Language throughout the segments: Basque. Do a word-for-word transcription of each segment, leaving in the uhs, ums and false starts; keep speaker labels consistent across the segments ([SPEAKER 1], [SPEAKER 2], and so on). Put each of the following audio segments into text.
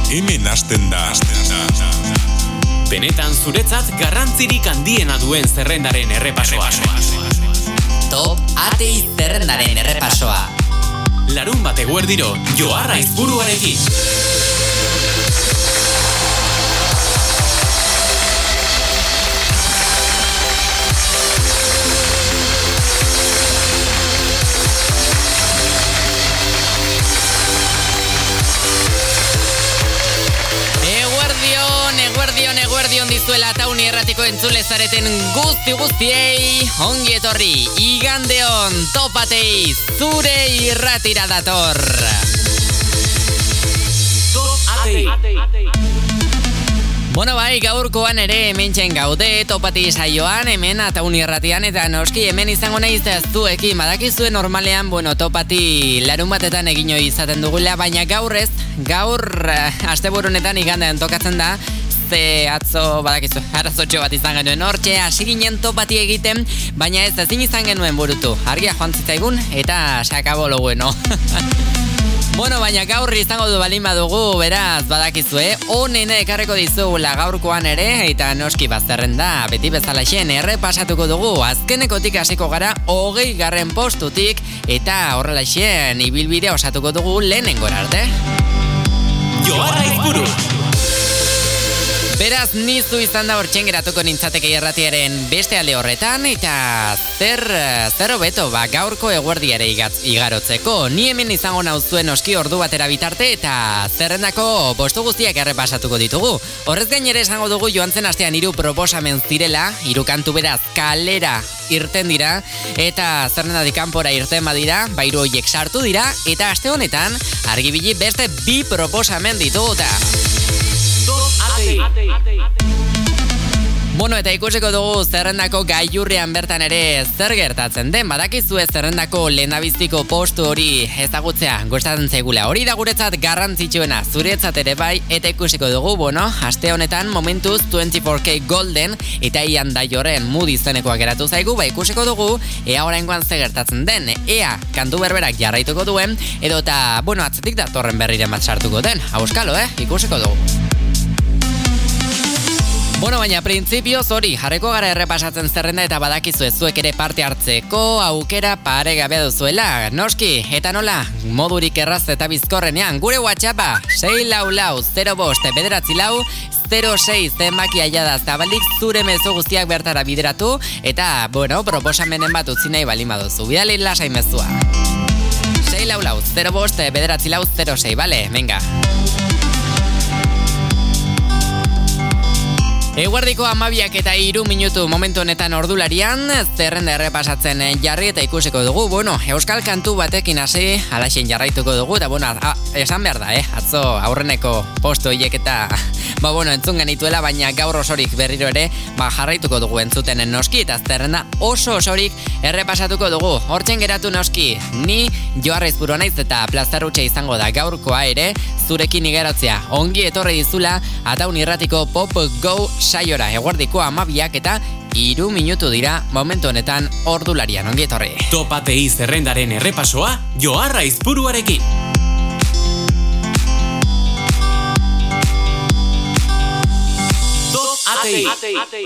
[SPEAKER 1] hemen hasten da.
[SPEAKER 2] Benetan zuretzat garrantzirik handiena duen zerrendaren errepasoa.
[SPEAKER 3] Top Atei zerrendaren errepasoa.
[SPEAKER 2] Larun bat eguerdiro, Joar Aizpuruarekin.
[SPEAKER 3] Eguerdion, eguerdion dizuela tauni erratiko entzule zareten guzti guztiei, ongi etorri, igandeon, topatei, zure irratira dator.
[SPEAKER 2] Topatei.
[SPEAKER 3] Bueno bai, gaurkoan ere hementxen gaude, topati saioan, hemen atauni erratian, eta noski hemen izango nahiz zuekin, badakizue normalean, bueno, topati larun batetan egin izaten dugula, baina gaur ez, gaur uh, asteburunetan igandean tokatzen da, ze atzo, badakizu, arazotxo bat izan genuen hortxe, hasi ginen topati egiten, baina ez ezin izan genuen burutu, argia joan zitzaigun, eta se acabó lo bueno. Bueno, baina gaur izango du balin badugu, beraz, badakizue, honen ekarreko dizugula gaurkoan ere, eta noski bazterren da, beti bezalaxen errepasatuko dugu, azkenekotik hasiko gara, hogei garren postutik, eta horrelaxen ibilbide osatuko dugu lehenengora arte.
[SPEAKER 2] Joar Aizpuru!
[SPEAKER 3] Beraz, nizu izan da hortxen geratuko nintzateke irratiaren beste alde horretan, eta zer, zer hobeto, ba, gaurko eguerdiare igarotzeko. Ni hemen izango nauzuen oski ordu batera bitarte, eta zerrendako postu guztiak errepasatuko ditugu. Horrez gain ere esango dugu joan zen astean hiru proposamen zirela, hiru kantu beraz kalera irten dira, eta zerrendatik kanpora irten badira, bairu hoiek sartu dira, eta aste honetan argibili beste bi proposamen ditugu eta... Bueno, eta ikusiko dugu zerrendako gailurrean bertan ere zer gertatzen den, badakizue zerrendako lehendabiziko postu hori ezagutzea gustatzen zaigula. Hori da guretzat garrantzitsuena, zuretzat ere bai, eta ikusiko dugu, bueno, aste honetan momentuz veintifour K Golden eta Ian Daioren Mood izenekoa geratu zaigu, ba ikusiko dugu ea oraingoan zer gertatzen den, ea kantu berberak jarraituko duen, edo eta, bueno, atzetik datorren berriren bat sartuko den, auskalo, eh, ikusiko dugu. Bueno, baina printzipioz hori, jarreko gara errepasatzen zerrenda eta badakizu zuek ere parte hartzeko aukera pare gabe duzuela. Noski, eta nola, modurik erraz eta bizkorrenean, gure WhatsAppa, sei lau lau, zero bost, bederatzi lau, zero sei zenbaki aiada zabalik zure mezu guztiak bertara bideratu, eta, bueno, proposamenen bat utzi nahi balin baduzu, bidali lasai mezua. sei lau lau, zero bost, bederatzi lau, zero sei, bale, venga. Eguerdiko amabiak eta hiru minutu momentu honetan ordularian, zerrenda errepasatzen jarri eta ikusiko dugu, bueno, euskal kantu batekin hasi, alaxen jarraituko dugu, eta bueno, a, esan behar da, eh, atzo aurreneko postu hiek eta, ba bueno, entzun genituela, baina gaur osorik berriro ere, ba jarraituko dugu entzuten noski, eta zerrenda oso osorik errepasatuko dugu, hortzen geratu noski, ni Joar Aizpuru naiz eta plazarrutxe izango da gaurkoa ere, zurekin igarotzea, ongi etorri dizula, Ataun Irratiko Pop Go saiora, eguerdiko amabiak eta hiru minutu dira momentu honetan ordularian, ongi etorri.
[SPEAKER 2] Topatei zerrendaren errepasoa, Joar Aizpuruarekin. Topatei.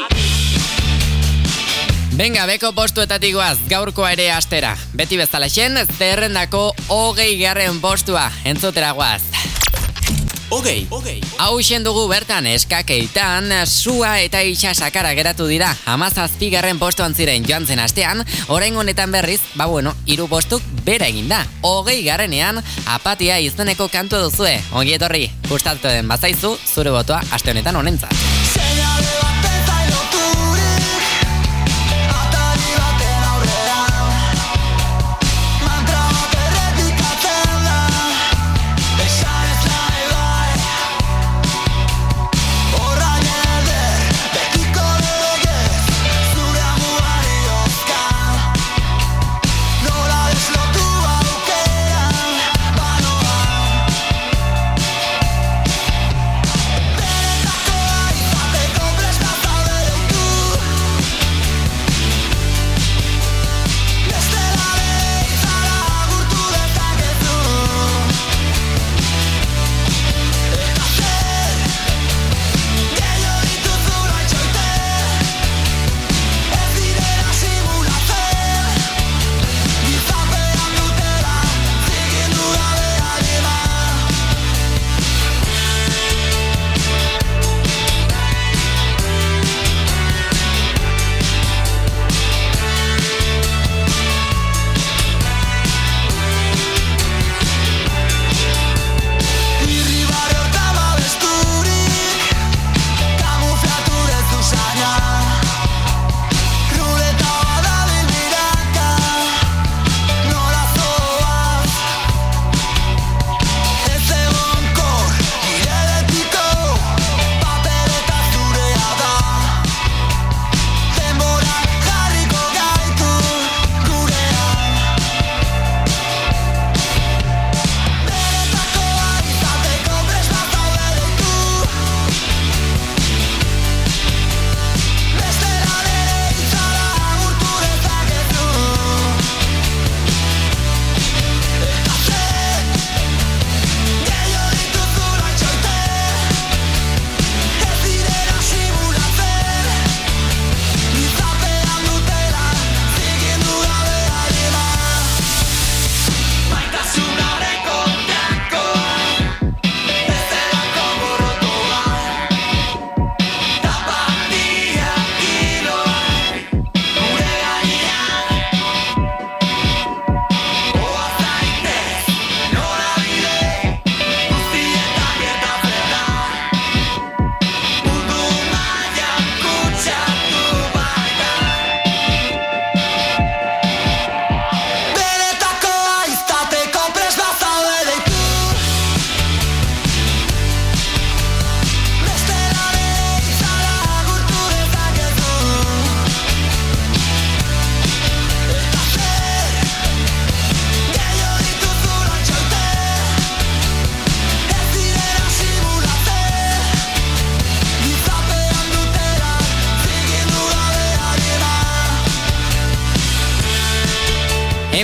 [SPEAKER 3] Venga, beko postuetatik goaz, gaurkoa ere astera. Beti bezalaxen, zerrendako hogei garren postua, entzutera goaz.
[SPEAKER 2] Ogei, ogei.
[SPEAKER 3] Hau dugu bertan eskakeitan, sua eta itxasakara geratu dira. Hamazazpigarren postuan ziren joan zen astean, orain honetan berriz, ba bueno, hiru postuk bera egin da. Hogei garrenean, apatia izeneko kantu duzue. Ongi etorri, gustatu den bazaizu, zure botoa aste honetan honentzat.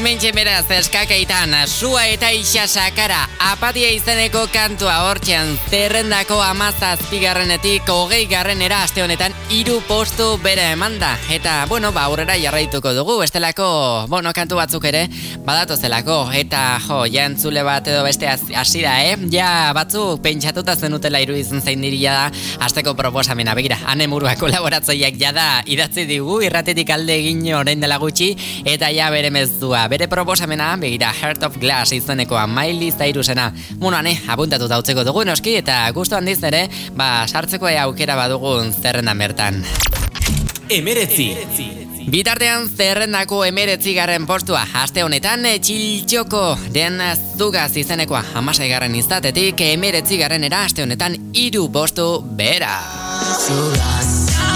[SPEAKER 3] Hementxe beraz, eskakeitan, sua eta isasakara, apatia izeneko kantua hortxean, zerrendako amazazpigarrenetik hogei garrenera aste honetan hiru postu bere emanda. Eta, bueno, ba, aurrera jarraituko dugu, bestelako, bueno, kantu batzuk ere, badatozelako, eta, jo, ja entzule bat edo beste hasi da, eh? Ja, batzuk pentsatuta zenutela iruditzen zein diria da, asteko proposamena, begira, Anemurua kolaboratzoiak jada idatzi digu, irratetik alde egin orain dela gutxi, eta ja bere mezdua, bere proposamena, begira, Heart of Glass izenekoa, Miley Cyrusena, bueno, ane, apuntatu dautzeko dugu noski, eta gustu handiz ere, ba, sartzeko aukera badugun zerrendan bertan.
[SPEAKER 2] Emeretzi.
[SPEAKER 3] Bitartean zerrendako emeretzi garren postua, aste honetan txiltxoko den zugaz izenekoa, hamasei garren izatetik emeretzi garrenera aste honetan hiru postu bera.
[SPEAKER 1] Zugaz,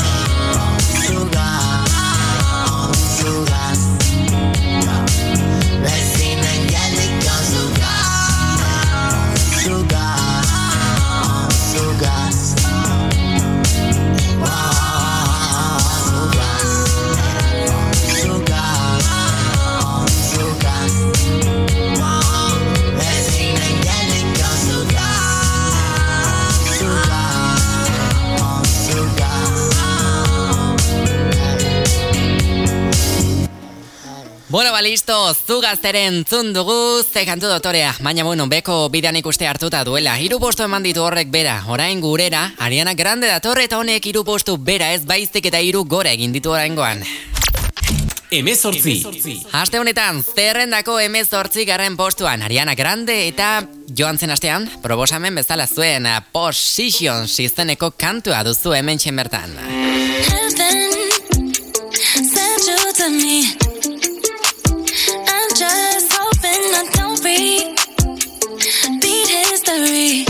[SPEAKER 1] zugaz, zugaz, bezin angeliko zugaz, zugaz, zugaz.
[SPEAKER 3] Bueno, ba, listo, zugazteren entzun dugu, ze kantu dotorea, baina, bueno, beko bidean ikuste hartuta duela. Hiru postu eman ditu horrek bera, orain gurera, Ariana Grande datorre eta honek hiru postu bera ez baizik eta hiru gora egin ditu oraingoan.
[SPEAKER 2] Hemezortzi.
[SPEAKER 3] Aste honetan, zerrendako hemezortzi garren postuan, Ariana Grande eta joan zen astean, proposamen bezala zuen Positions izeneko kantua duzu hementxe bertan.
[SPEAKER 4] Heaven sent you to me. Just hoping I don't repeat history.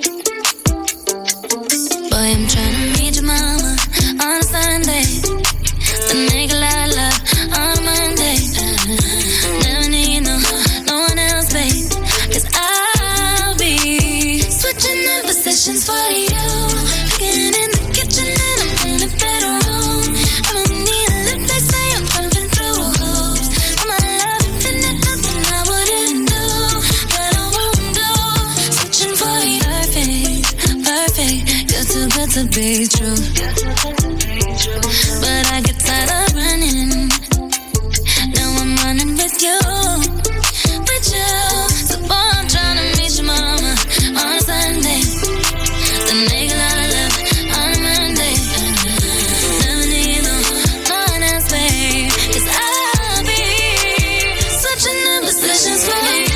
[SPEAKER 4] Boy, I'm trying to meet your mama on a Sunday, then make a lot of love on a Monday. Never need no, no one else, babe, 'cause I'll be switching up positions for you. Cooking in the kitchen and I'm in the bedroom. I don't need a lip, they say I'm pumping through hoops. I'm a love. Good to be true, but I get tired of running. Now I'm running with you, with you. So boy, I'm trying to meet your mama on a Sunday, then make a lot of love on a Monday. Never need no, no one else, babe, 'cause I'll be switching up positions for you.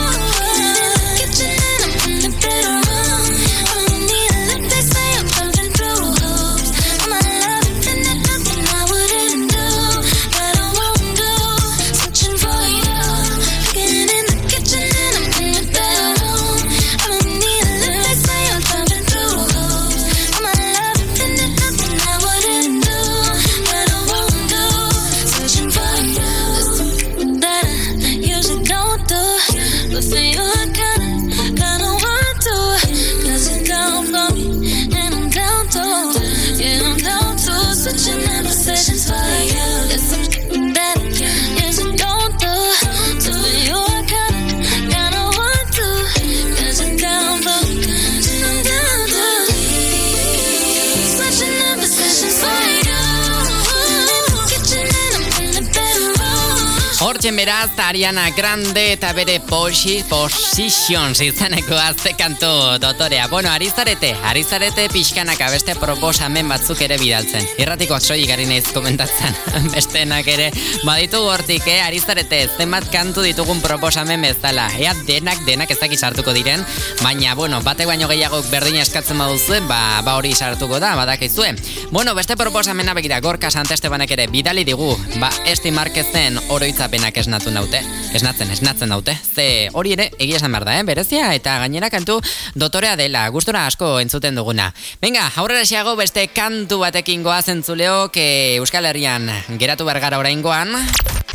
[SPEAKER 3] Hortzen beraz, Ariana Grande eta bere posi, Positions izaneko azte kantu dotorea. Bueno, arizarete, arizarete pixkanaka beste proposamen batzuk ere bidaltzen. Irratikoak soilik gari naiz komentatzen, bestenak ere baditu hortik, eh? Arizarete, zenbat kantu ditugun proposamen bezala. Ea denak, denak ez dakiz sartuko diren, baina, bueno, batek baino gehiagok berdina eskatzen baduzuen, ba, ba hori sartuko da, badakizue. Bueno, beste proposamena begira, Gorka Santestebanek ere bidali digu, ba, Esti Marquezen oroitzapenak esnatu naute, esnatzen, esnatzen naute, ze hori ere egia esan behar da, eh? Berezia eta gainera kantu dotorea dela, gustura asko entzuten duguna. Venga, aurrera xeago beste kantu batekin goaz entzuleok, Euskal Herrian geratu bergara oraingoan.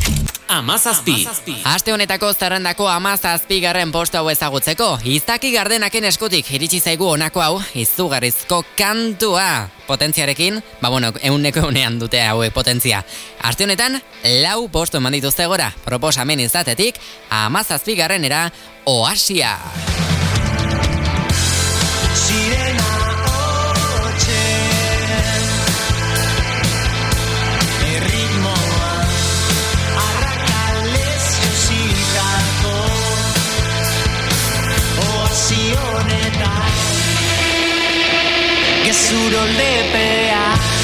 [SPEAKER 2] Amazazpi.
[SPEAKER 3] Aste honetako zerrendako amazazpigarren postu hau ezagutzeko, Izaki Gardenaken eskutik iritsi zaigu honako hau, izugarrizko kantua. Potentziarekin, ba bueno, euneko eunean dute hauek potentzia. Aste honetan, lau postu eman dituzte gora, proposamen izatetik, amazazpigarrenera, Oasia.
[SPEAKER 1] Sirena hotxe erritmoa arrakalez jositako oasi honetan gezuro lepea.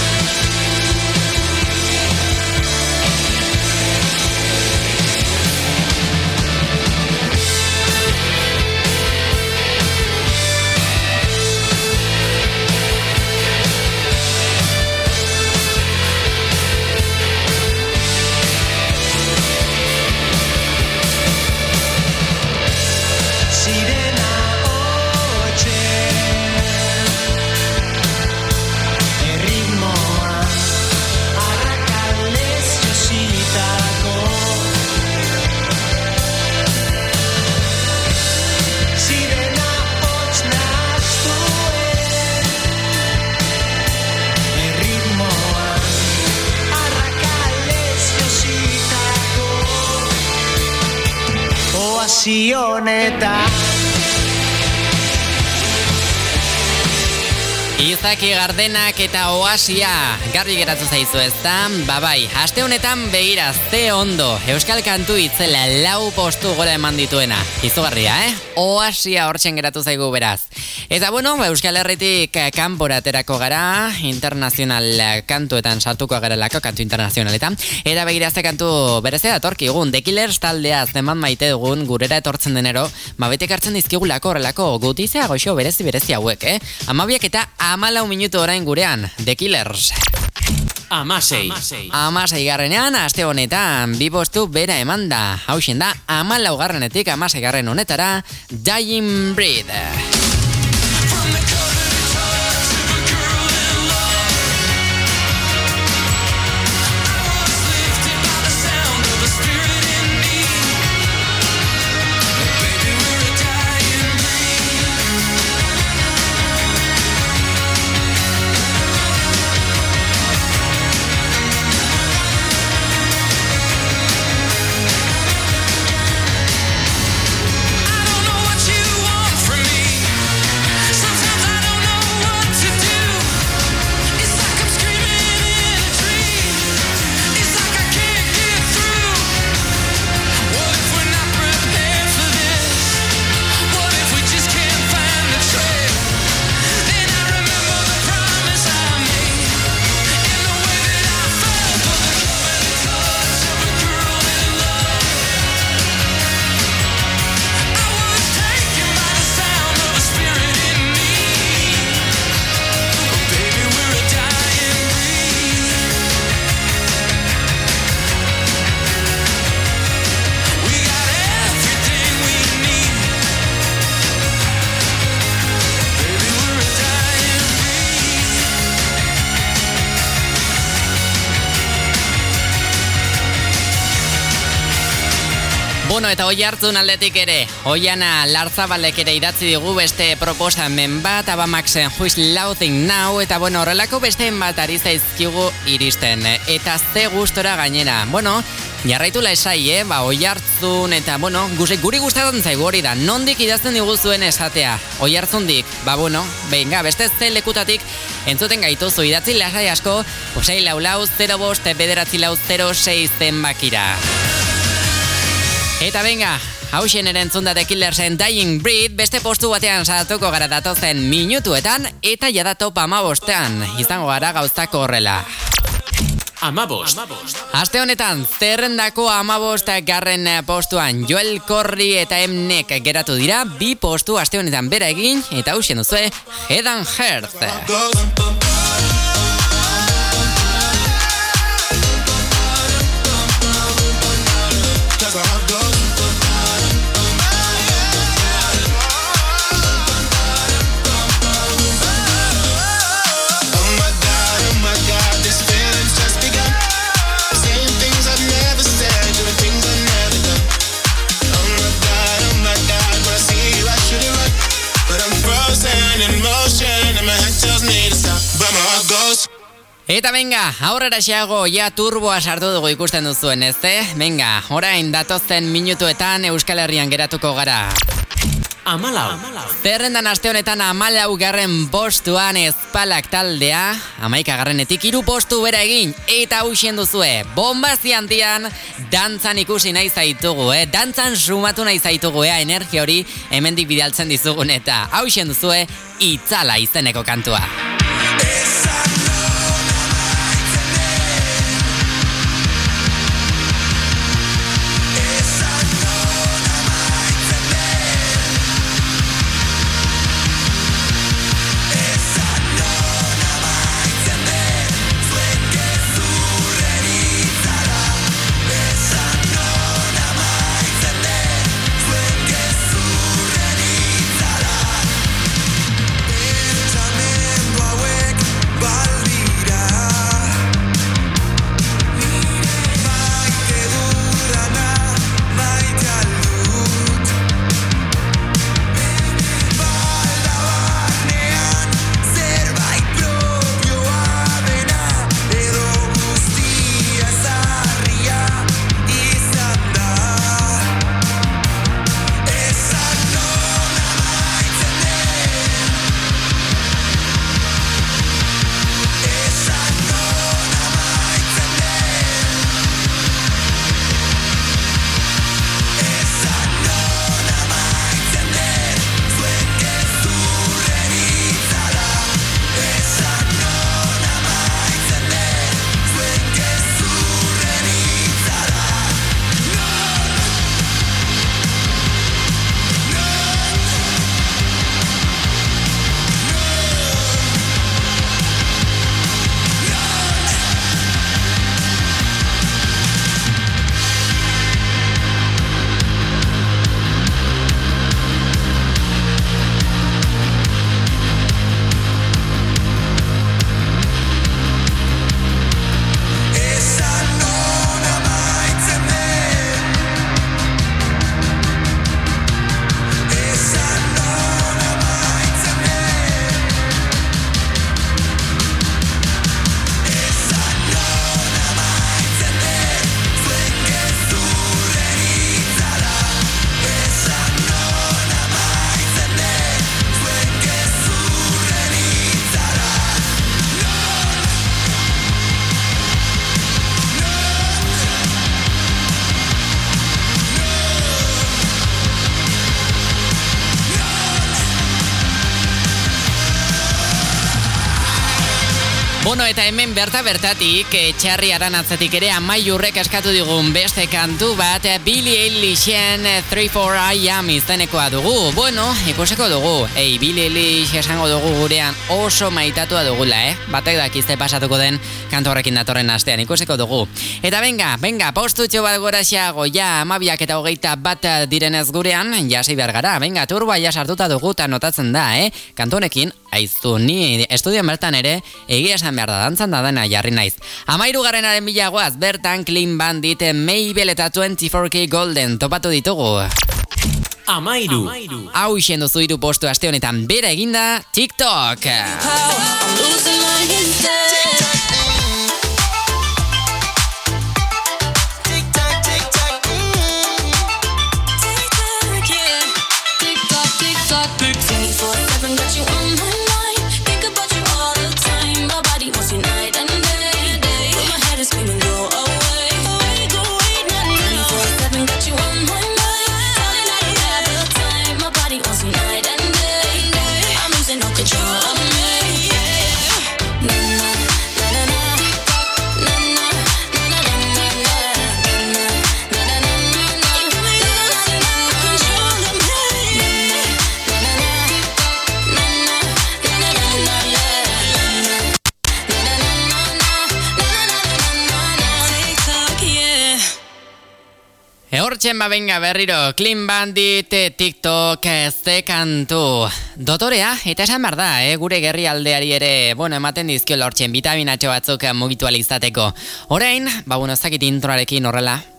[SPEAKER 1] Sioneta
[SPEAKER 3] Izaki Gardenak eta Oasia garbi geratu zaizu ezta? Babai, aste honetan begira ze ondo euskal kantu itzela lau postu gora eman dituena. Izugarria, eh? Oasia hortzen geratu zaigu beraz. Eta bueno, Euskal Herritik kanpora aterako gara, internazional kantuetan sartuko garelako, kantu internazionaletan. Eta begira ze kantu berezea datorkigun, The Killers taldea zeman maite dugun gurera etortzen denero, mabetek hartzen dizkigulako horrelako gutizea goxo berezi berezi hauek, eh? Amabiak eta amalau minutu orain gurean, The Killers.
[SPEAKER 2] Amasei.
[SPEAKER 3] Amasei garrenean, aste honetan, bi postu bera eman da. Hauxen da, amalau garrenetik amasei garren honetara, Dying Breed. Bueno, eta hoi hartzun aldetik ere, Oiana Larzabalek ere idatzi digu beste proposamen bat, Abamaxen Who's Laughing Now, eta bueno, horrelako besteen bat ari zaizkigu iristen, eta ze gustora gainera. Bueno, jarraitu laizai, eh? Ba, hoi hartzun, eta bueno, guri gustatzen zaigu hori da, nondik idazten diguzuen esatea, hoi hartzundik, ba bueno, benga, beste ze lekutatik entzuten gaituzu idatzi lasai asko, osei lau lau, zero bost, bederatzi lau, zero sei zenbakira. Eta benga, hausen ere entzunda The Killersen Dying Breed, beste postu batean sartuko gara datozen minutuetan, eta jada top amabostean, izango gara gauztako horrela.
[SPEAKER 2] Amabost.
[SPEAKER 3] Aste honetan, zerrendako amabost garren postuan Joel Corry eta Emnek geratu dira, bi postu aste honetan bera egin, eta hausen duzue, Head and Heart.
[SPEAKER 5] Things I've never said, doing things frozen in motion and my head tells me to stop, but my heart goes.
[SPEAKER 3] Eta venga, aurrera xeago, ja turboa sartu dugu ikusten duzuen, ezte? Venga, orain datozen minutuetan Euskal Herrian geratuko gara.
[SPEAKER 2] Amalau.
[SPEAKER 3] Zerrendan aste honetan amalau garren postuan Ezpalak taldea, amaika garrenetik hiru postu bera egin, eta hausen duzue, bombazi handian, dantzan ikusi nahi zaitugu, eh? Dantzan sumatu nahi zaitugu, eh? Energia hori hemendik bidaltzen dizugun, eta hausen duzue, Itzala izeneko kantua. Bueno, eta hemen berta bertatik, Txarri Aranatzetik ere Amaiurrek eskatu digun beste kantu bat, Billie Eilishen three four I am izenekoa dugu. Bueno, ikusiko dugu, ei, Billie Eilish esango dugu gurean oso maitatua dugula, eh? Batek dakizte pasatuko den kantu horrekin datorren astean, ikusiko dugu. Eta venga, venga, postutxo bat gora xeago, ja, amabiak eta hogeita bat direnez gurean, jasi behar gara, venga, turboa ja sartuta dugu eta notatzen da, eh? Kantu honekin, aizu, ni estudian bertan ere, egia esan behar da, dantzan da dena jarri naiz. Amairu garrenaren bilagoaz, bertan Clean Bandit, Mabel eta twenty-four K Golden topatu ditugu.
[SPEAKER 2] Amairu.
[SPEAKER 3] Hau isen duzu hiru postu aste honetan bera eginda, TikTok. Hortzen ba benga berriro, Clean Bandit, TikTok, ze kantu. Dotorea, eta esan behar da, eh? Gure gerri aldeari ere, bueno, ematen dizkio lortzen, vitaminatxo batzuk mugitu alizateko. Orain, ba, bueno, ez dakit introarekin horrela,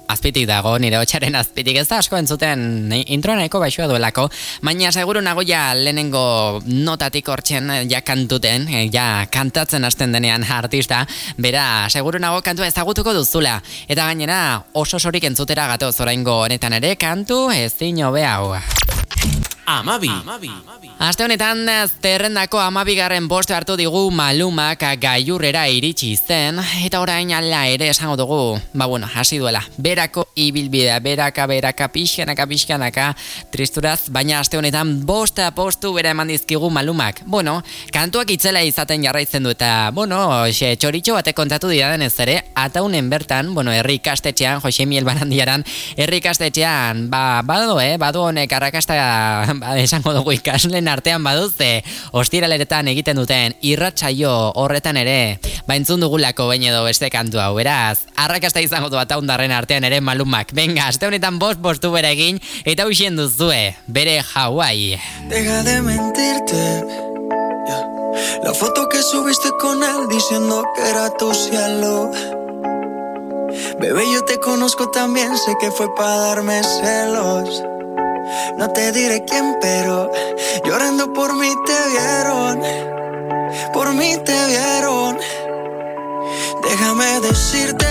[SPEAKER 3] azpitik dago, nire hotxaren azpitik, ez da asko entzuten intro nahiko baixua duelako, baina seguru nago ja lehenengo notatik hortzen ja kantuten, ja kantatzen hasten denean artista, bera seguru nago kantua ezagutuko duzula, eta gainera oso sorik entzutera gatoz oraingo honetan ere kantu ezin hobe hau.
[SPEAKER 2] Amabi.
[SPEAKER 3] Aste honetan zerrendako amabigarren postu hartu digu Malumak gailurrera iritsi zen, eta orain ala ere esango dugu, ba bueno, hasi duela, berako ibilbidea, beraka, beraka, pixkanaka, pixkanaka, tristuraz, baina aste honetan bosta postu bera eman dizkigu Malumak. Bueno, kantuak itzela izaten jarraitzen du, eta, bueno, xe, txoritxo batek kontatu diraden ez ere, ataunen bertan, bueno, herri ikastetxean, Jose Miel Barandiaran, herri ikastetxean, ba, badu, eh, badu honek arrakasta, ba, esango dugu ikasleen artean baduzte, ostiraleretan egiten duten irratsaio horretan ere, ba entzun dugulako behin edo beste kantu hau, beraz, arrakasta izango du ataundarren artean ere Malumak. Venga, aste honetan bost postu bere egin, eta huxien duzue, bere Hawaii.
[SPEAKER 6] Deja de mentirte, yeah. La foto que subiste con él diciendo que era tu cielo. Bebé, yo te conozco también, sé que fue para darme celos. No te diré quién, pero llorando por mí te vieron, por mí te vieron. Déjame decirte,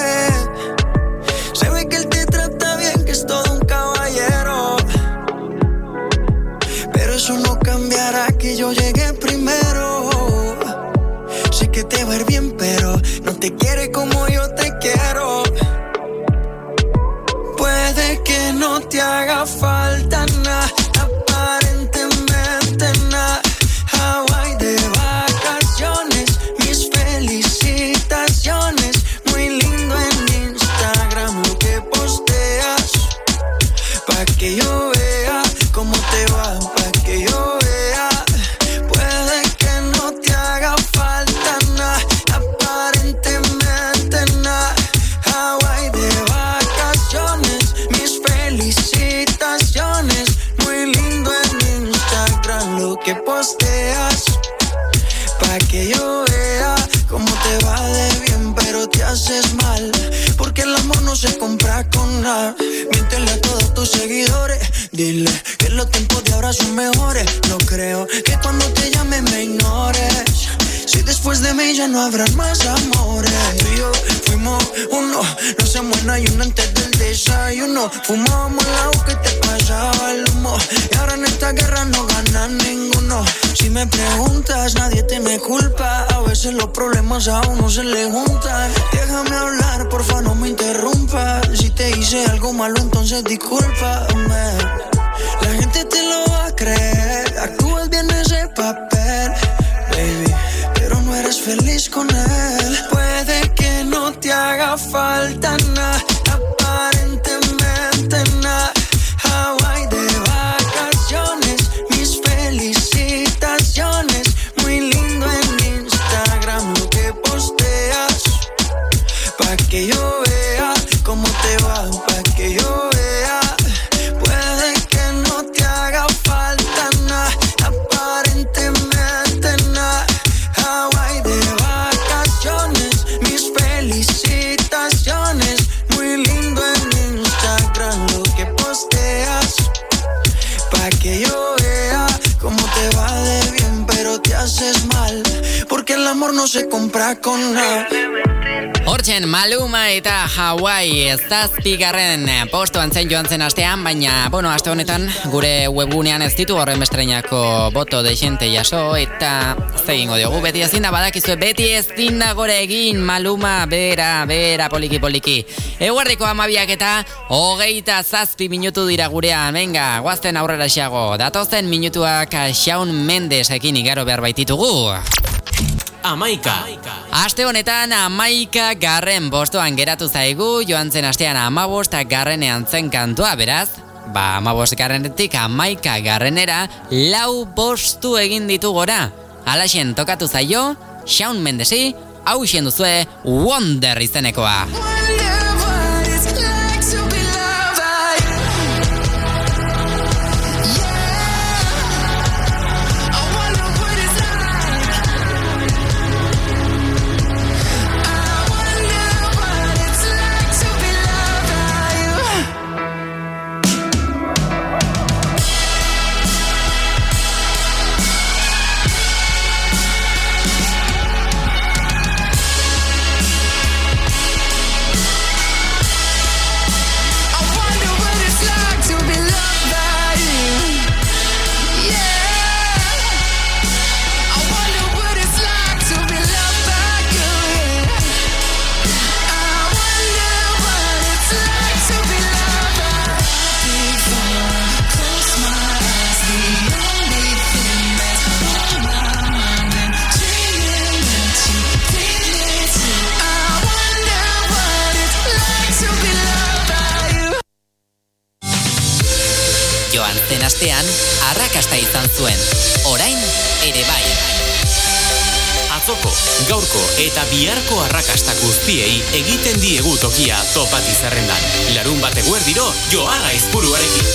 [SPEAKER 6] se ve que él te trata bien, que es todo un caballero, pero eso no cambiará que yo llegué primero. Sé que te va a ir bien, pero no te quiere como yo te quiero. Puede que no te haga falta nada, aparentemente nada. Hawaii de vacaciones, mis felicitaciones. Muy lindo en Instagram lo que posteas, pa' que yo vea cómo te va, pa' que yo vea. Puede que no te haga falta nada, aparentemente nada. Hawaii de vacaciones, mis felicitaciones. Muy lindo en Instagram lo que posteas, pa' que yo vea cómo te va de bien, pero te haces mal, porque el amor no se compra con nada. Miéntele a todos tus seguidores, dile que los tiempos de ahora son mejores. No creo que cuando te llame me ignores, si después de mí ya no habrán más amores. Tú y yo fuimos uno, no se muera y uno antes del desayuno. Fumábamos el agua que te pasaba el humo, y ahora en esta guerra no gana ninguno. Si me preguntas, nadie tiene culpa, a veces los problemas a uno se le juntan. Déjame hablar, porfa, no me interrumpas. Si te hice algo malo, entonces discúlpame. La gente te lo va a creer, actúas bien ese papel, baby, pero no eres feliz con él. Puede que no te haga falta nada, aparentemente nada. Hawaii de vacaciones, mis felicitaciones. Muy lindo en Instagram lo que posteas, pa' que yo vea cómo te va, pa' que yo vea. Puede que no te haga falta nada, aparentemente nada. Hawaii de vacaciones, mis felicitaciones. Muy lindo en Instagram lo que posteas, pa' que yo vea cómo te va de bien, pero te haces mal, porque el amor no se compra con nada.
[SPEAKER 3] Hortzen Maluma eta Hawaii ez zazpigarren postuan zen joan zen astean, baina, bueno, aste honetan gure webgunean ez ditu horren bestreinako boto de xente jaso, eta zegingo diogu, beti ezin da badakizue, beti ezin da gore egin Maluma, bera, bera, poliki, poliki. Eguerdiko amabiak eta hogeita zazpi minutu dira gurean, venga, guazten aurrera xago, datozen minutuak Shawn Mendesekin igaro behar baititugu.
[SPEAKER 2] Amaika.
[SPEAKER 3] Aste honetan amaika garren postuan geratu zaigu, joan zen astean amabost garrenean zen kantua, beraz, ba amabost garrenetik amaika garrenera lau postu egin ditu gora. Alaxen tokatu zaio, Shawn Mendesi, hau xen duzue Wonder izenekoa. Pasaden astean, arrakasta izan zuen. Orain, ere bai.
[SPEAKER 2] Atzoko, gaurko eta biharko arrakasta guztiei egiten diegu tokia Topati zerrendan. Larun bat eguerdiro, Joan Aizpuruarekin.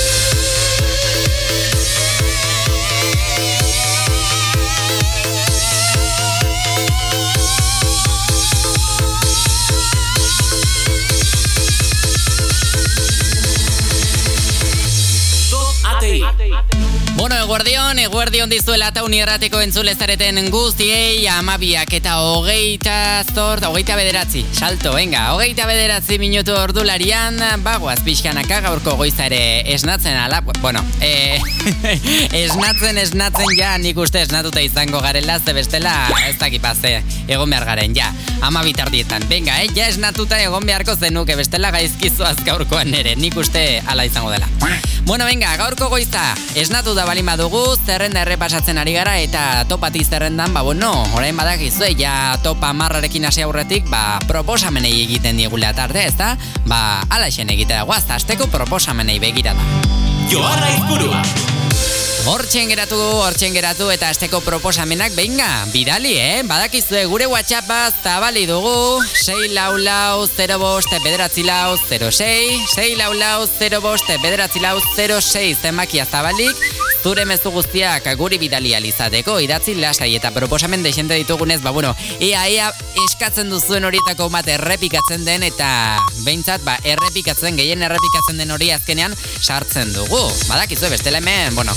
[SPEAKER 3] Bueno, eguerdion, eguerdion dizuela eta unirratiko entzulezareten guztiei, amabiak eta hogeita zort, hogeita bederatzi, salto, venga, hogeita bederatzi minutu ordularian, bagoaz pixkanaka gaurko goiza ere esnatzen ala, bueno, eh, esnatzen, esnatzen, ja, nik uste esnatuta izango garela, ze bestela, ez dakipaze, egon behar garen, ja, amabitardietan, venga, eh, ja esnatuta egon beharko zenuke, bestela gaizkizuaz gaurkoan ere, nik uste ala izango dela. Bueno, venga, gaurko goiza, esnatu da balin badugu, zerrenda errepasatzen ari gara eta Topati zerrendan, ba bueno, orain badakizue, ja topa marrarekin hasi aurretik, ba proposamenei egiten diegula tarte, ezta? Ba, alaxen egitea guaz, asteko proposamenei begirada.
[SPEAKER 2] Joan Aizpurua!
[SPEAKER 3] Hortxen geratu, hortxen geratu eta asteko proposamenak, benga, bidali, eh? Badakizue, gure WhatsAppa zabali dugu, sei lau lau zero bost bederatzi lau zero sei, sei lau lau zero bost bederatzi lau zero sei zenbakia zabalik, zure mezu guztiak guri bidali alizateko, idatzi lasai eta proposamen deixente ditugunez, ba bueno, ea ea eskatzen duzuen horietako bat errepikatzen den eta behintzat, ba errepikatzen, gehien errepikatzen den hori azkenean sartzen dugu. Badakizue, bestela hemen, bueno,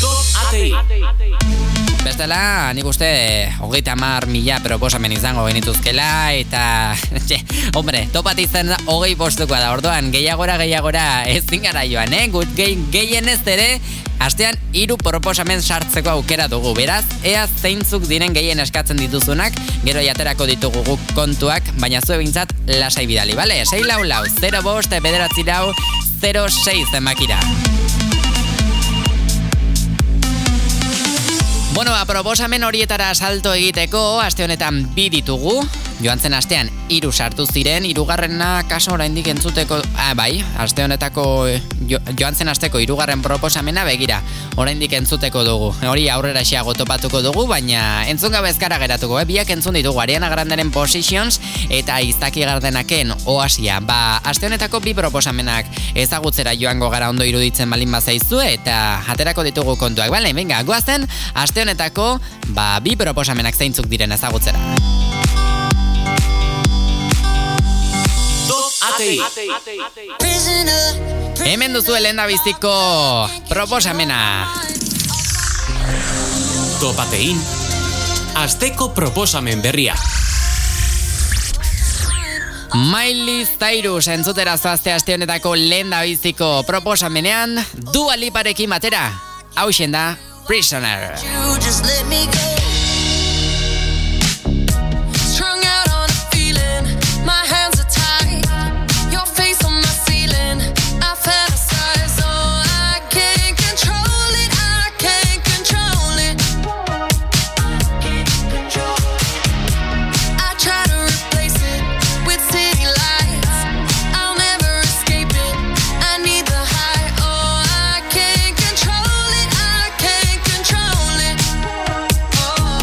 [SPEAKER 3] bestela, nik uste hogeita hamar mila proposamen izango genituzkela eta, txe, hombre, Topati zen hogei bostukoa da, orduan, gehiagora, gehiagora ezin gara joan, eh? Gut, gehien ez ere, astean hiru proposamen sartzeko aukera dugu, beraz, ea zeintzuk diren gehien eskatzen dituzunak, gero jaterako ditugu guk kontuak, baina zue bintzat lasai bidali, bale? sei lau lau zero bost bederatzi lau zero sei zenbakira. Bueno, ba, proposamen horietara salto egiteko, aste honetan bi ditugu, joan zen astean hiru sartu ziren, hirugarrena kaso oraindik entzuteko, ah, bai, aste honetako, jo, joan zen asteko hirugarren proposamena begira, oraindik entzuteko dugu, hori aurrera xeago topatuko dugu, baina entzun gabe ezkara geratuko, eh? Biak entzun ditugu, Ariana Granderen Positions eta Izaki Gardenaken Oasia, ba, aste honetako bi proposamenak ezagutzera joango gara ondo iruditzen balin bazaizu, eta aterako ditugu kontuak, bale, venga, goazen, aste honetako, ba, bi proposamenak zeintzuk diren ezagutzera. Hemen duzu elenda biziko proposamena.
[SPEAKER 2] Topatein, asteko proposamen berria.
[SPEAKER 3] Miley Cyrus entzutera zoazte aste honetako lenda biziko proposamenean, Dua Liparekin batera, hauxen da Prisoner.
[SPEAKER 6] You just let me go.
[SPEAKER 7] Oh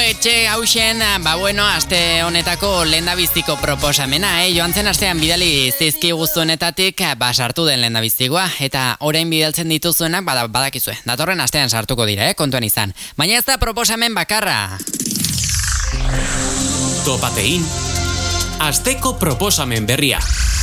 [SPEAKER 3] etxe hausen, ba bueno, aste honetako lehendabiziko proposamena, eh? Joan zen astean bidali zizki guztuenetatik, ba sartu den lehendabizikoa, eta orain bidaltzen dituzuenak, bada, badakizue, datorren astean sartuko dira, eh? Kontuan izan. Baina ez da proposamen bakarra.
[SPEAKER 2] Topatein, asteko proposamen berria.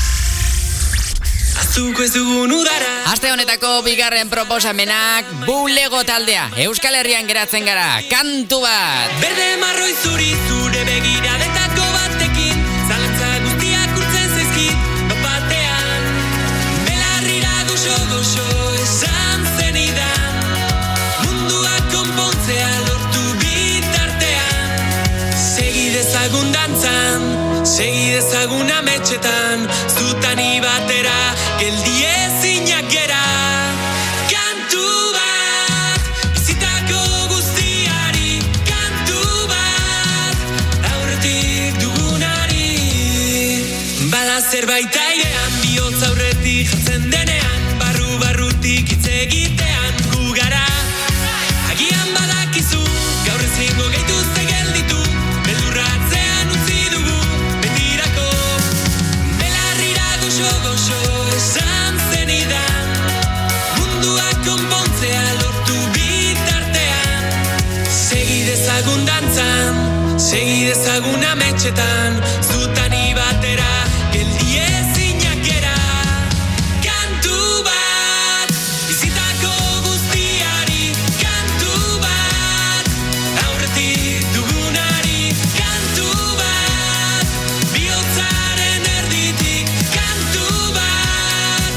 [SPEAKER 3] Aste honetako bigarren proposamenak Bulego taldea, Euskal Herrian geratzen gara, kantu bat.
[SPEAKER 7] Berde marroi zuri zure begiradetako batekin, zalantza guztiak urtzen zaizkit batean. Belarrira goxo goxo esan zenidan, mundua konpontzea lortu bitartean. Segi dezagun dantzan, segi dezagun ametxetan, zutani batera, geldi ezinak gera. Kantu bat, bizitako guztiari, kantu bat, aurretik dugunari. Bada zerbait airean, bihotz aurretik jatzen denean, barru barrutik hitz egitean gu gara. Agian badakizu, gaur ezingo gaituzte gelditu, beldurratzean utzi dugu betirako. Belarrira goxo goxo esan zenidan, mundua konpontzea lortu bitartean. Segi dezagun dantzan, segi dezagun ametxetan, zutani batera, geldi ezinak gera. Kantu bat, bizitako guztiari, kantu bat, aurretik dugunari, kantu bat, bihotzaren erditik, kantu bat.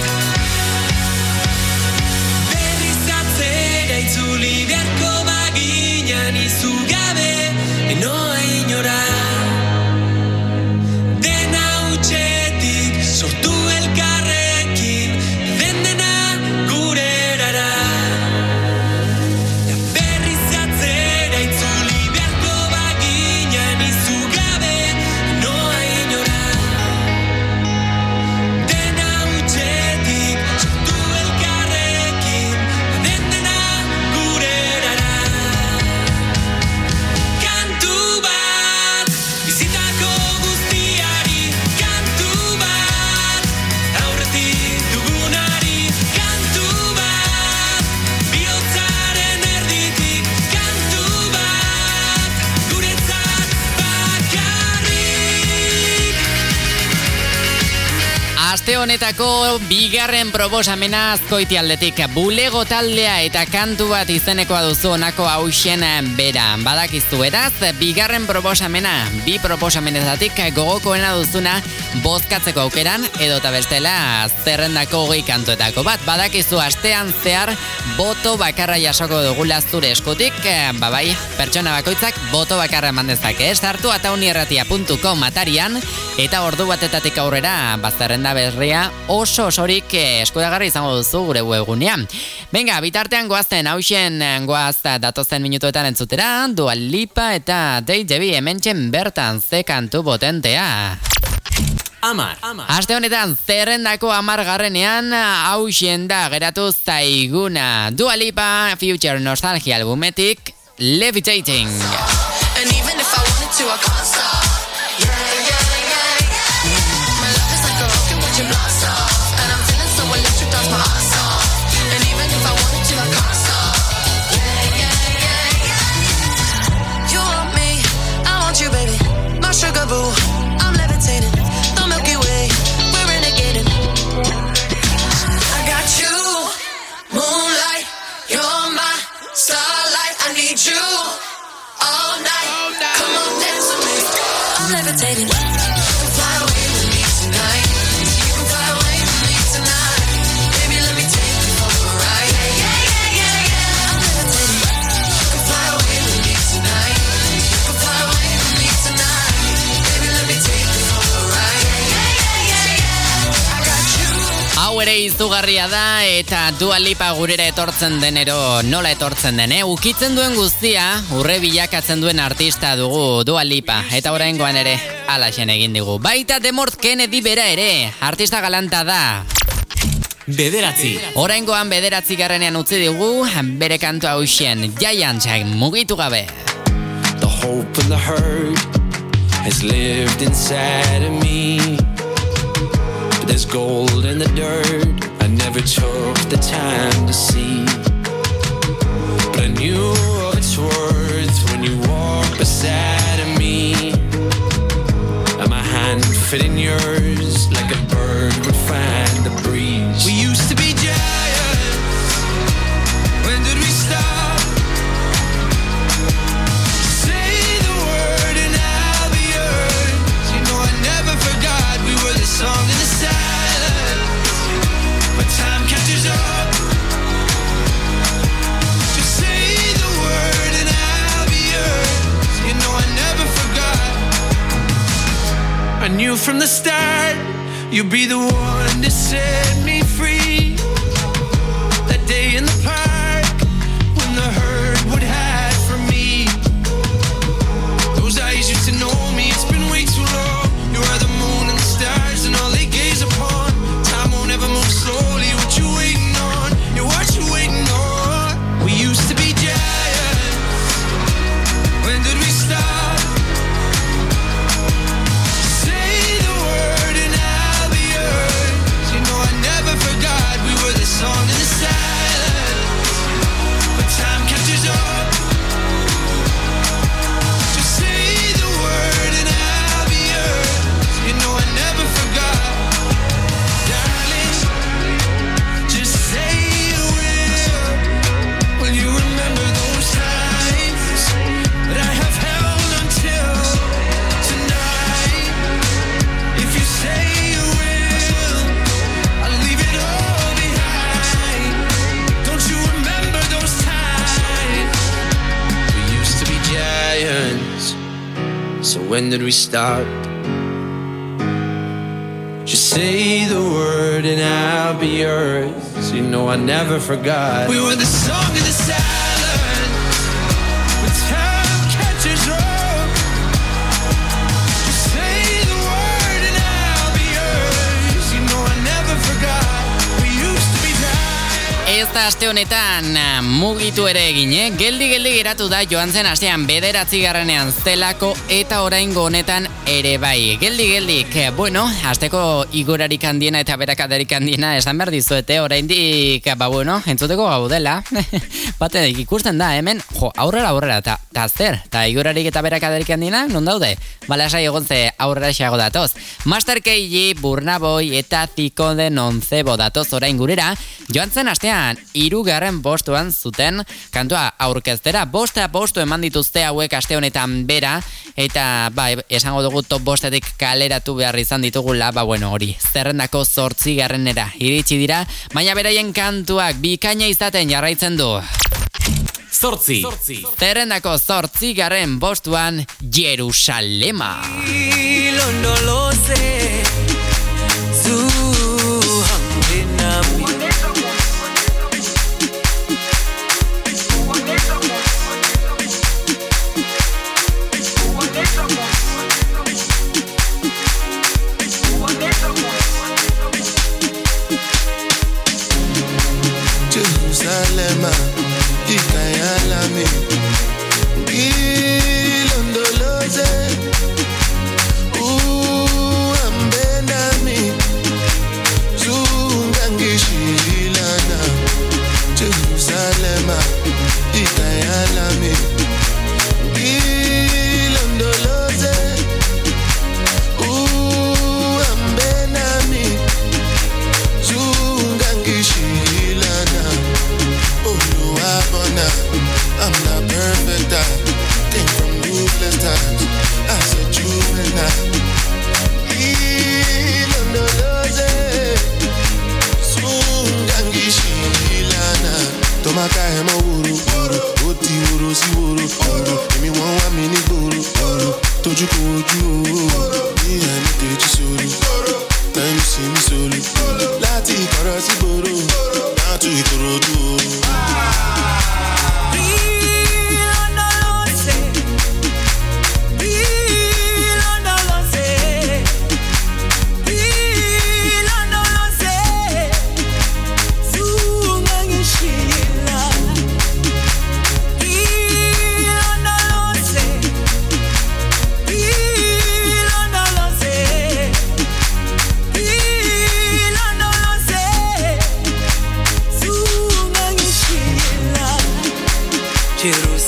[SPEAKER 7] Berriz atzera itzuli beharko baginan izugabe, enoa inora. Dena utxetik sortu elkarrekin, den dena gure erara. Berriz atzera itzuli beharko baginan izugabe, enoa inora. Dena utxetik sortu elkarrekin, den dena gure erara. Kantu bat, bizitako guztiari, kantu bat, aurretik dugunari, kantu bat, bihotzaren erditik, kantu bat, guretzat bakarrik.
[SPEAKER 3] Aste honetako bigarren proposamena Azkoitialdetik, Bulego taldea eta kantu bat izenekoa duzu honako hausen bera. Badakizu eraz, bigarren proposamena, bi proposamenetatik gogokoena duzuna bozkatzeko aukeran, edota bestela zerrendako hogei kantuetako bat. Badakizu astean zehar boto bakarra jasoko dugula zure eskutik, ba bai, pertsona bakoitzak boto bakarra eman dezake. Sartu ataunirratia puntu com atarian, eta ordu batetatik aurrera bazerrenda berria oso osorik eskudagarri izango duzu gure webgunean. Venga, bitartean goazten hausen goaz datozen minutuetan entzutera, Dua Lipa eta Day Jebi hementxen bertan ze kantu potentea.
[SPEAKER 2] Amar.
[SPEAKER 3] Aste honetan zerrendako amargarrenean hausen da geratu zaiguna. Dua Lipa Future Nostalgia albumetik Levitating.
[SPEAKER 8] And even if I wanted to, I can't stop. Yeah, yeah, yeah, yeah. My love is like a rocket when you blast off, and I'm feeling so electric, that's my ass off. And even if I wanted to, I can't stop. Yeah, yeah, yeah, yeah. You want me, I want you, baby. My sugar boo, I'm levitating. The Milky Way, we're renegading. I got you, moonlight. You're my starlight. I need you all night. Come on, dance with me. I'm levitating. You can fly away with me tonight. You can fly away with me tonight. Baby, let me take you for a ride. Yeah, yeah, yeah, yeah. I'm levitating. You can fly away with me tonight. You can fly away with me tonight. Baby, let me take you for a ride. Yeah, yeah, yeah, yeah. I got you.
[SPEAKER 3] Hau ere izugarria da eta Dua Lipa gurera etortzen denero nola etortzen den, eh? Ukitzen duen guztia, urre bilakatzen duen artista dugu Dua Lipa, eta oraingoan ere alaxen egin digu. Baita Demort Kennedy bera ere, artista galanta da.
[SPEAKER 2] Bederatzi.
[SPEAKER 3] Oraingoan bederatzi garrenean utzi digu, bere kantu hausen, Giantsak mugitu gabe.
[SPEAKER 9] The hope and the hurt has lived inside of me. But there's gold in the dirt I never took the time to see. But I knew its worth when you walked beside of me. And my hand fit in yours like a bird would find the breeze. We used to be giants. When did we stop? Say the word and I'll be yours. You know I never forgot we were the song in the silence. But time catches up. Just say the word and I'll be yours. You know I never forgot. I knew from the start you'd be the one to set me free. That day in the park when the herd would hide from me. Those eyes used to know me, it's been way too long. You are the moon and the stars and all they gaze upon. Time won't ever move slowly, what you waiting on? Yeah, what you waiting on? We used to be giants. When did we stop? Song in the silence, but time catches up. Just say the word and I'll be yours. You know I never forgot, darling. Just say you will. Will you remember those times that I have held until tonight? If you say you will, I'll leave it all. So when did we start? Just say the word and I'll be yours. You know I never forgot. We were the song in the silence. When time catches up. Just say the word and I'll be yours. You know I never forgot. We used to be tired.
[SPEAKER 3] Ez da aste honetan mugitu ere egin, eh? Geldi-geldi geratu da joan zen astean bederatzi garranean zelako eta oraingo honetan ere bai. Geldi-geldik, bueno, asteko igorarik handiena eta berakadarik handiena esan behar dizuete, oraindik, ba bueno, entzuteko gaudela. Bate ikusten da, hemen, jo, aurrera aurrera, eta ta zer, eta igorarik eta berakadarik handiena, non daude? Bala esai egon ze aurrera xago datoz. Master K G, Burna Boy eta Ziko de Noncebo datoz orain gurera, joan zen astean hirugarren postuan zuten kantua aurkeztera. Bosta postu eman dituzte hauek aste honetan bera, eta ba, esango dugu top bostetik kaleratu behar izan ditugula, ba bueno, hori, zerrendako zortzigarrenera iritsi dira, baina beraien kantuak bikaina izaten jarraitzen du.
[SPEAKER 2] Zortzi.
[SPEAKER 3] Zerrendako zortzigarren postuan Jerusalema.
[SPEAKER 6] No lo sé.
[SPEAKER 5] Jerusalema, ikayalami, ilondoloze, uambe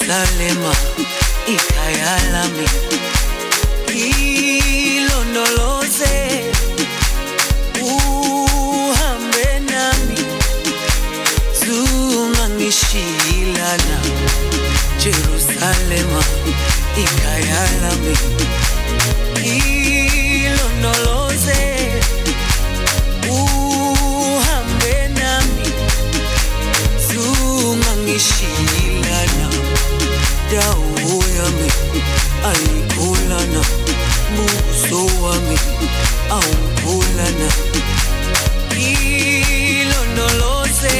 [SPEAKER 6] Jerusalema ikayalami hilo ndo lo sé uhambe nami zungangishilana Jerusalema ikayalami hilo ndo lo sé uhambe nami zungangishilana dawo yami ayikulana buso wami awukulana hilo ndo lo sé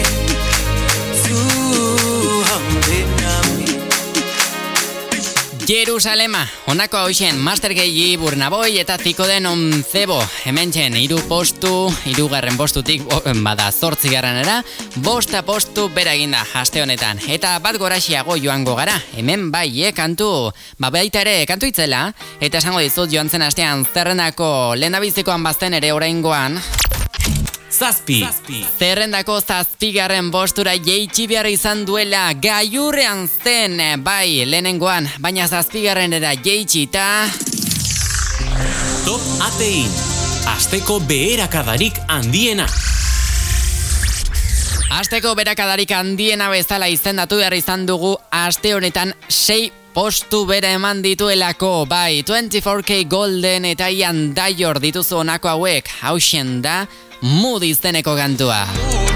[SPEAKER 6] zuhambe nami
[SPEAKER 3] Jerusalema, honako hausen Master Gehi Burnaboy eta Ziko den Onzebo. Hemen txen, iru postu, irugarren postutik, oh, bada zortzigarrenera, bosta postu bera eginda aste honetan. Eta bat goraxiago joango gara, hemen bai, eh, kantu, ba baita ere kantu itzela, eta esango dizut joan zen astean zerrendako lehendabizikoan bazten ere oraingoan.
[SPEAKER 2] Zazpi.
[SPEAKER 3] Zerrendako zazpigarren postura jeitsi behar izan duela gailurrean zen, bai, lehenengoan, baina zazpigarrenera jeitsita.
[SPEAKER 2] Top Atein, asteko beherakadarik handiena.
[SPEAKER 3] Asteko beherakadarik handiena bezala izendatu behar izan dugu aste honetan sei postu bera eman dituelako, bai, twenty-four K Golden eta Ian Dior dituzu honako hauek, hausen da Mood izeneko kantua.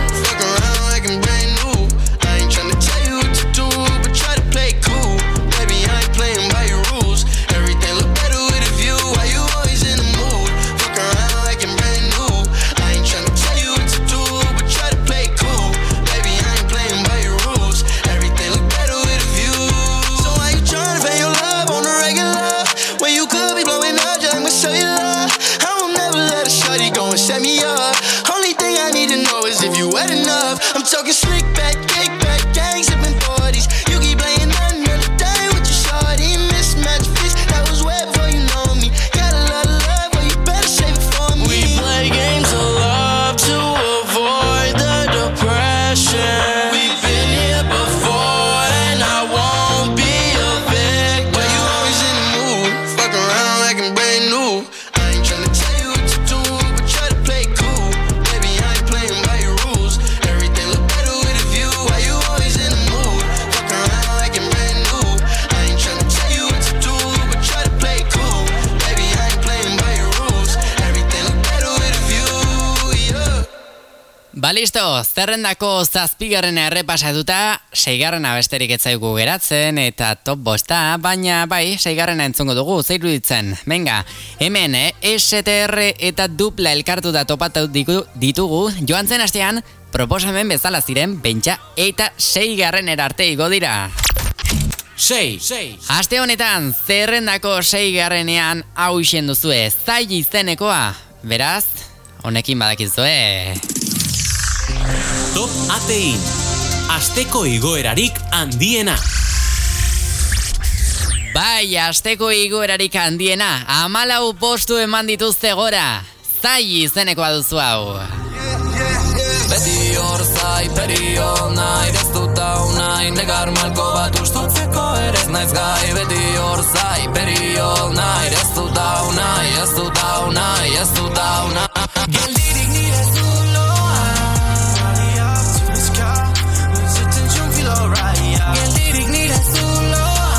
[SPEAKER 10] I'm talking slick back, kick back, gang sipping forties. You keep playing nothing but the day with your shorty. Mismatch fish, that was way before you know me. Got a lot of love, but you better save it for me.
[SPEAKER 9] We play games of love to avoid the depression. We've been here before and I won't be a victim.
[SPEAKER 10] Why you always in the mood? Fuck around like I'm brand new. I ain't tryna tell you what to do, but try to play cool. Baby, I ain't playing by your rules.
[SPEAKER 3] Balisto, zerrendako zazpigarrena errepasatuta, seigarrena besterik ez zaigu geratzen eta top bosta, baina bai, seigarrena entzungo dugu, zeiru ditzen. Venga, hemen, eh, S T R eta dupla elkartu da topatu ditugu, joan zen astean, proposamen bezala ziren, bentsa eta seigarrenera arte igo dira.
[SPEAKER 2] Sei.
[SPEAKER 3] Aste honetan, zerrendako seigarrenean hau isen duzue, zai izenekoa. Beraz, honekin badakizue.
[SPEAKER 2] Top Atein, asteko igoerarik handiena.
[SPEAKER 3] Bai, asteko igoerarik handiena, hamalau postu eman dituzte gora. Zai izenekoa duzu hau.
[SPEAKER 11] Beti hor zai, perio nahi, deztuta unai, negar malko bat ustutzeko ere naiz gai. Beti hor zai, perio nahi, deztuta unai, ez duta unai, ez duta unai. Geldirik nire zuloa, geldirik nire zuloa.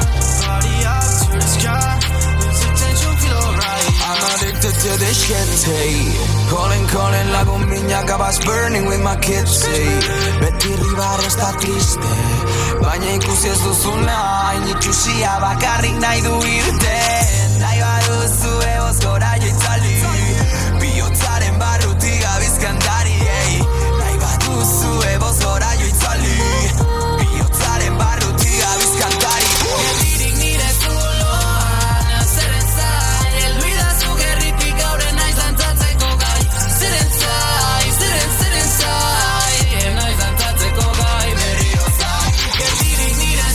[SPEAKER 6] I'm addicted to this shit, hey. Calling, calling lagun minak abaz burning with my kids, hey. Beti ribar ez da triste, baina ikusi ez duzuna, hain itxusia bakarrik nahi du irte. Nahi baduzu egoz gora joitzali, bihotzaren barrutik abizkantari, hey. Nahi baduzu egoz gora joitzali, bihotzaren barrutik abizkantari.
[SPEAKER 11] Geldirik nire zuloan, zeren zai, elbidazu gerritik gaure naiz antzatzeko gai. Zeren zai, zeren, zeren zai, naiz antzatzeko gai, berrio zai. Geldirik nire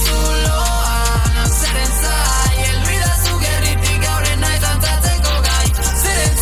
[SPEAKER 11] zuloan, zeren zai, elbidazu gerritik gaure naiz antzatzeko gai. Zeren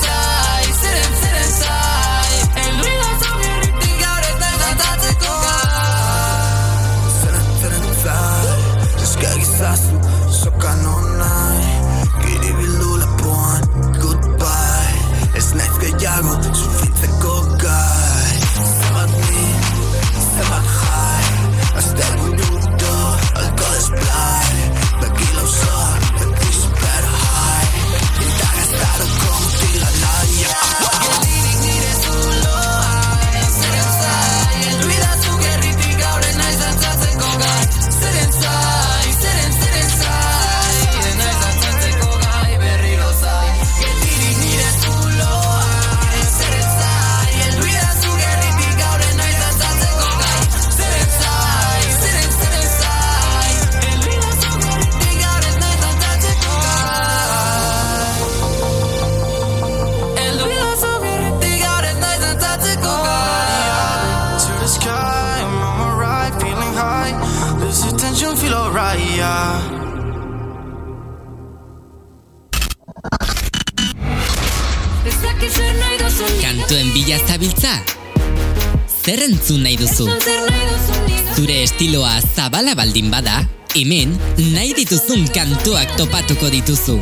[SPEAKER 3] Kantuen bila zabiltza? Zer entzun nahi duzu? Zure estiloa zabala baldin bada, hemen nahi dituzun kantuak topatuko dituzu.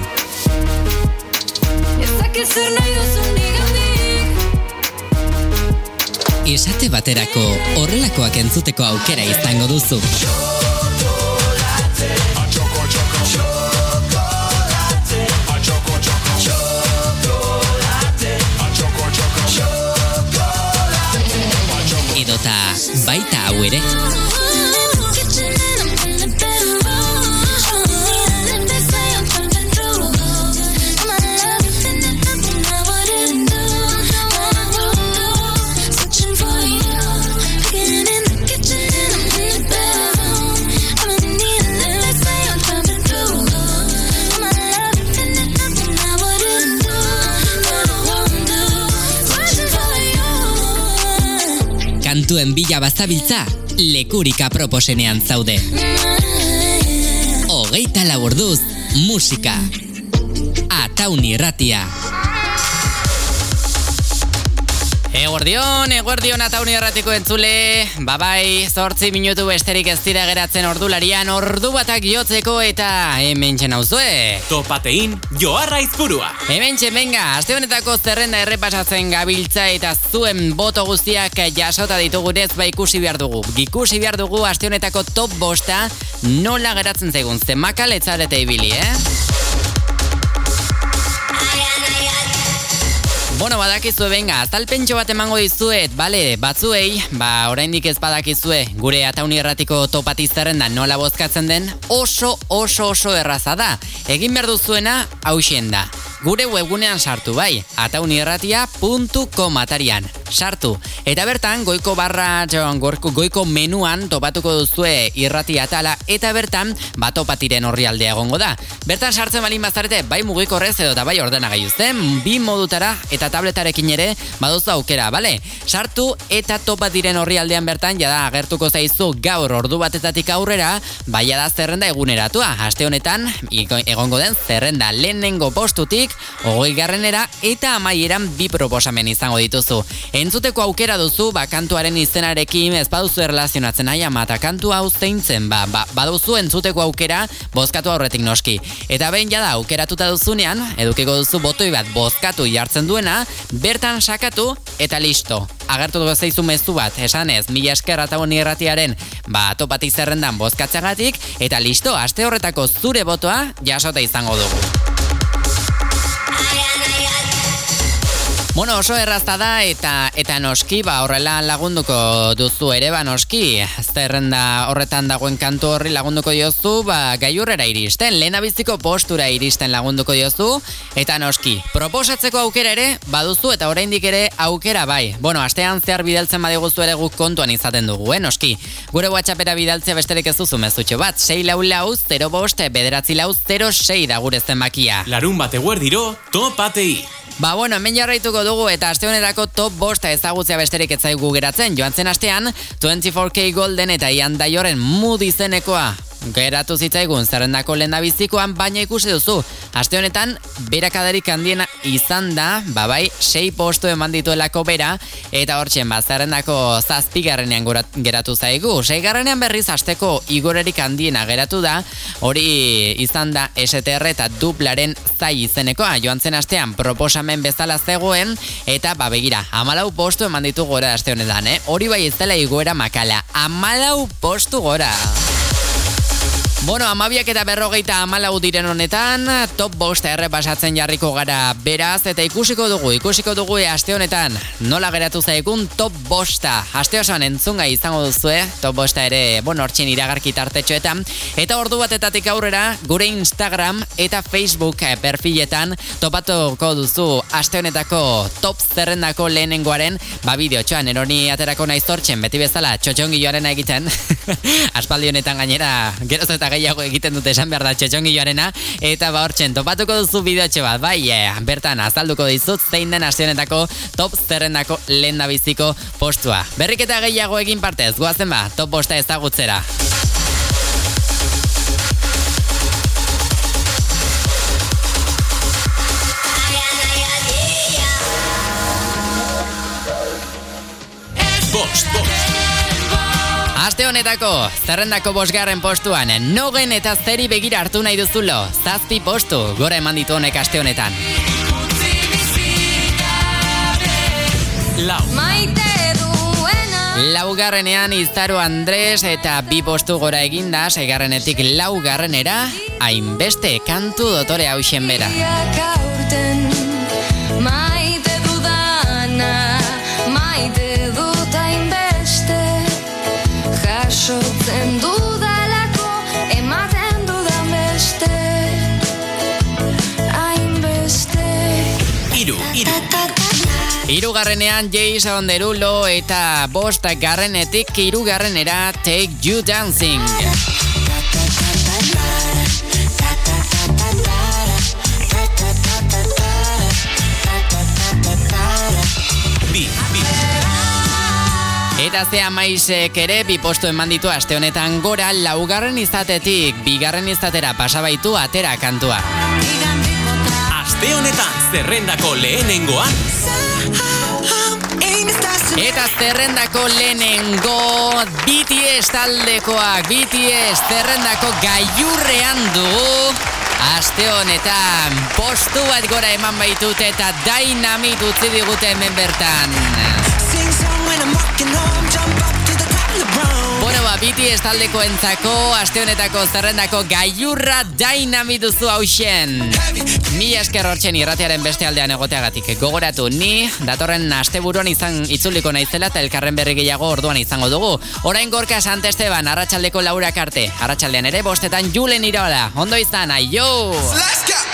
[SPEAKER 3] Esate baterako horrelakoak entzuteko aukera izango duzu. Edota baita hau ere. Kantuen bila bazabiltza, lekurika proposenean zaude. Hogeita lau orduz, musika. Ataun irratia. Eguerdion, eguerdion Ataun irratiko entzule. Babai, zortzi minutu besterik ez dira geratzen ordularian, ordu batak jotzeko eta hemen txen hauzue.
[SPEAKER 2] Topatein, Joarra Aizpurua.
[SPEAKER 3] Hemen txen, venga, aste honetako zerrenda errepasatzen gabiltza eta zuen boto guztiak jasota ditugunez ba ikusi behar dugu. Ikusi behar dugu aste honetako top bosta nola geratzen zegun, zemakal etzarete ibili, eh? Bueno, badakizue, venga, azalpentxo bat emango dizuet, bale, batzuei, ba, oraindik ez badakizue, gure Ataun irratiko topati zerrenda nola bozkatzen den, oso, oso, oso erraza da. Egin behar duzuena, hauxen da. Gure webgunean sartu, bai, ataunirratia puntu com atarian. Sartu. Eta bertan, goiko barra, goiko, goiko menuan topatuko duzue irrati atala, eta bertan, bat topatiren horri aldea egongo da. Bertan sartzen balin bazarete, bai mugikorrez edo eta bai ordenagailu zen, bi modutara eta tabletarekin ere baduzu aukera, bale? Sartu eta topatiren horri aldean bertan, jada agertuko zaizu gaur ordu batetatik aurrera, bai da zerrenda eguneratua. Aste honetan, egongo den zerrenda lehenengo postutik, hogei garrenera eta amaieran bi proposamen izango dituzu. Entzuteko aukera duzu, ba, kantuaren izenarekin ez baduzu erlazionatzen nahi ama eta kantu hau zeintzen, ba, ba, baduzu entzuteko aukera bozkatu aurretik noski. Eta behin jada aukeratuta duzunean, edukiko duzu botoi bat bozkatu jartzen duena, bertan sakatu eta listo. Agertu dugu zaizu mezu bat, esanez, mila esker Ataun irratiaren ba, topati zerrendan bozkatzagatik, eta listo, aste horretako zure botoa jasota izango dugu. Bueno, oso errazta da eta eta noski, ba, horrela lagunduko duzu ere, ba, noski, zerrenda horretan dagoen kantu horri lagunduko diozu, ba, gailurrera iristen, lehendabiziko postura iristen lagunduko diozu, eta noski, proposatzeko aukera ere, baduzu eta oraindik ere aukera bai. Bueno, astean zehar bidaltzen badiguzu ere guk kontuan izaten dugu, eh, noski. Gure WhatsAppera bidaltzea besterik ez duzu mezutxo bat, sei lau lau, zero bost, bederatzi lau, zero sei da gure zenbakia.
[SPEAKER 2] Larun bate guerdiro, topatei.
[SPEAKER 3] Ba, bueno, hemen jarraituko dugu eta aste honetako top bosta ezagutzea besterik ez zaigu geratzen. Joan zen astean, veintifour K Golden eta Ian Daioren Mood izenekoa geratu zitzaigun zerrendako lehendabizikoan, baina ikusi duzu. Aste honetan, berakadarik handiena izan da, babai, sei postu eman dituelako bera, eta hortxen, ba, zerrendako zazpigarrenean geratu zaigu. Seigarrenean berriz asteko igorerik handiena geratu da, hori izan da S T R eta duplaren zai izenekoa. Joan zen astean proposamen bezala zegoen, eta ba begira, hamalau postu eman ditu gora aste honetan, eh? Hori bai ez dela igoera makala, hamalau postu gora. Bueno, amabiak eta berrogeita amalau diren honetan, top bosta errepasatzen jarriko gara beraz, eta ikusiko dugu, ikusiko dugu aste honetan, nola geratu zaigun top bosta. Aste osoan entzungai izango duzue, top bosta ere, bueno, hortxen iragarki tartetxoetan, eta ordu batetatik aurrera, gure Instagram eta Facebook perfiletan topatuko duzu aste honetako top zerrendako lehenengoaren, ba bideotxoan, eroni aterako naiz hortxen, beti bezala, txotxongilloarena egiten, aspaldi honetan gainera, geroz eta gehiago egiten dute esan behar da txotxongilloarena, eta ba hortxen topatuko duzu bideotxe bat, bai, eh, bertan azalduko dizut zein den aste honetako top zerrendako lehendabiziko postua. Berriketa gehiago egin partez, goazen ba, top bosta ezagutzera.
[SPEAKER 2] bost, bost.
[SPEAKER 3] Aste honetako, zerrendako bosgarren postuan, nogen eta zeri begira hartu nahi duzulo, zazpi postu, gora eman ditu honek aste honetan.
[SPEAKER 2] Lau.
[SPEAKER 3] Laugarrenean Izaro Andres eta bi postu gora eginda, seigarrenetik laugarrenera, hainbeste kantu dotore hausen bera.
[SPEAKER 4] Maite dudana, maite dut hainbeste, jasotzen dudalako, ematen dudan beste, hainbeste.
[SPEAKER 2] Iru, iru.
[SPEAKER 3] Hirugarrenean Jason Derulo eta bost garrenetik hirugarrenera Take You Dancing.
[SPEAKER 2] Bi, bi.
[SPEAKER 3] Eta zea maizek ere bi postu eman ditu aste honetan gora, laugarren izatetik bigarren izatera pasabaitu atera kantua.
[SPEAKER 2] Aste honetan zerrendako lehenengoan.
[SPEAKER 3] Eta zerrendako lehenengo B T S taldekoak, B T S zerrendako gailurrean dugu. Aste honetan postu bat gora eman baitut eta Dynamite utzi digute hemen bertan. Bueno, ba, B T S taldeko entzako, aste honetako zerrendako gailurra Dynamite duzu hausen. Mi esker hortzen irratiaren beste aldean egoteagatik. Gogoratu, ni datorren asteburuan izan itzuliko naizela eta elkarren berri gehiago orduan izango dugu. Orain gorka Sant Esteban, arratsaldeko laurak arte. Arratsaldean ere bostetan Julen Irola. Ondo izan, aio!
[SPEAKER 9] Let's go!